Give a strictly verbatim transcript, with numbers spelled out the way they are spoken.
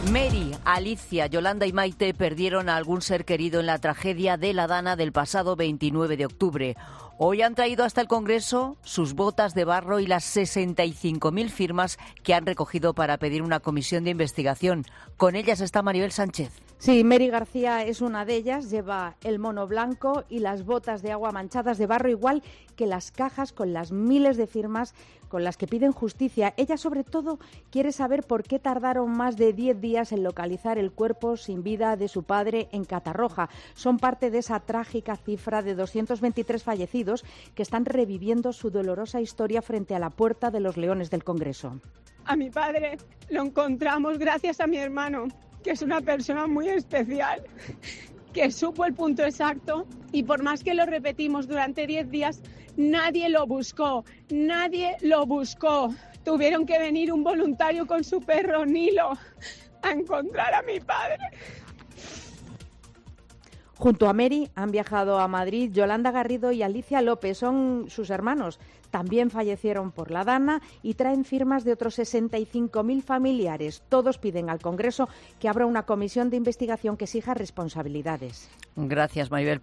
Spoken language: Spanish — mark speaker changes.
Speaker 1: Mary, Alicia, Yolanda y Maite perdieron a algún ser querido en la tragedia de La Dana del pasado veintinueve de octubre. Hoy han traído hasta el Congreso sus botas de barro y las sesenta y cinco mil firmas que han recogido para pedir una comisión de investigación. Con ellas está Maribel Sánchez.
Speaker 2: Sí, Mary García es una de ellas, lleva el mono blanco y las botas de agua manchadas de barro, igual que las cajas con las miles de firmas con las que piden justicia. Ella, sobre todo, quiere saber por qué tardaron más de diez días en localizar el cuerpo sin vida de su padre en Catarroja. Son parte de esa trágica cifra de doscientos veintitrés fallecidos que están reviviendo su dolorosa historia frente a la Puerta de los Leones del Congreso.
Speaker 3: A mi padre lo encontramos gracias a mi hermano, que es una persona muy especial, que supo el punto exacto y por más que lo repetimos durante diez días, nadie lo buscó, nadie lo buscó. Tuvieron que venir un voluntario con su perro Nilo a encontrar a mi padre.
Speaker 2: Junto a Mary han viajado a Madrid Yolanda Garrido y Alicia López, son sus hermanos. También fallecieron por La Dana y traen firmas de otros sesenta y cinco mil familiares. Todos piden al Congreso que abra una comisión de investigación que exija responsabilidades.
Speaker 1: Gracias, Maribel.